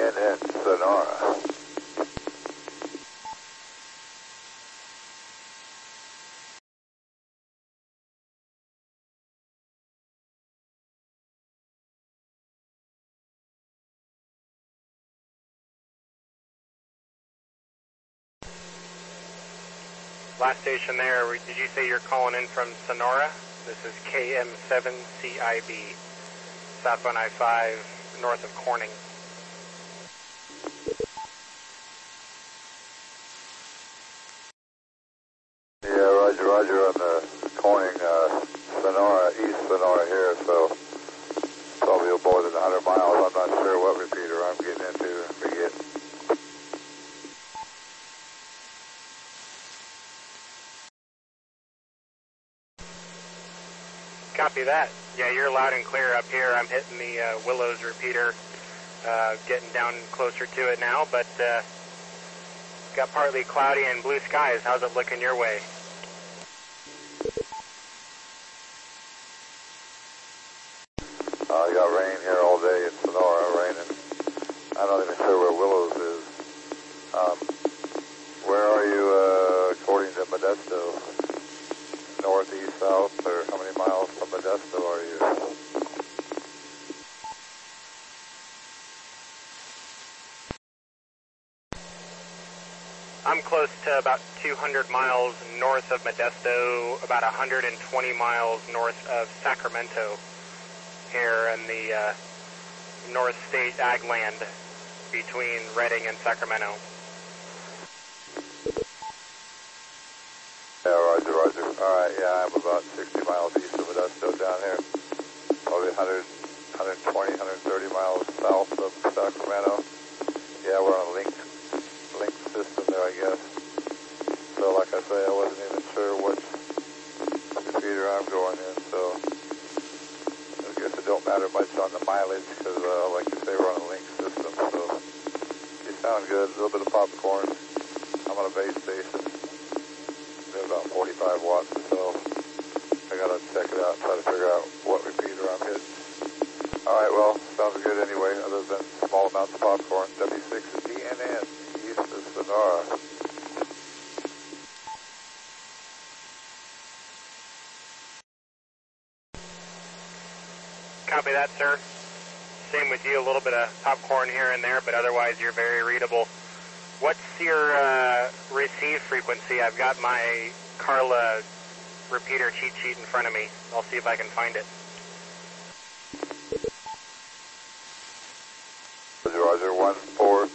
CNN Sonora. Last station there, did you say you're calling in from Sonora? This is KM7CIB, southbound I-5, north of Corning. Yeah, roger on the Corning, Sonora, East Sonora here, so probably more than 100 miles. I'm not sure what repeater I'm getting into, forget. Copy that. Yeah, you're loud and clear up here. I'm hitting the Willows repeater, getting down closer to it now, but got partly cloudy and blue skies. How's it looking your way? I got rain here all day in Sonora, raining. I'm not even sure where Willows is. Where are you according to Modesto? North, east, south, or how many miles from Modesto are you? I'm close to about 200 miles north of Modesto, about 120 miles north of Sacramento, here in the North State Ag Land between Redding and Sacramento. Yeah, roger. Alright, yeah, I'm about 60 miles east of Modesto down here. Probably 120, 130 miles south of Sacramento. Yeah, we're on a link system there, I guess. So, like I say, I wasn't even sure what repeater I'm going in, so I guess it don't matter much on the mileage, because, like you say, we're on a link system, so you sound good. A little bit of popcorn. I'm on a base station. They're about 45 watts or so. I gotta check it out and try to figure out what repeater I'm hitting. Alright, well, sounds good anyway, other than small amounts of popcorn. W6 DNN, east of Sonora. Copy that, sir. Same with you, a little bit of popcorn here and there, but otherwise you're very readable. What's your receive frequency? I've got my Carla repeater cheat sheet in front of me. I'll see if I can find it. Roger, 143.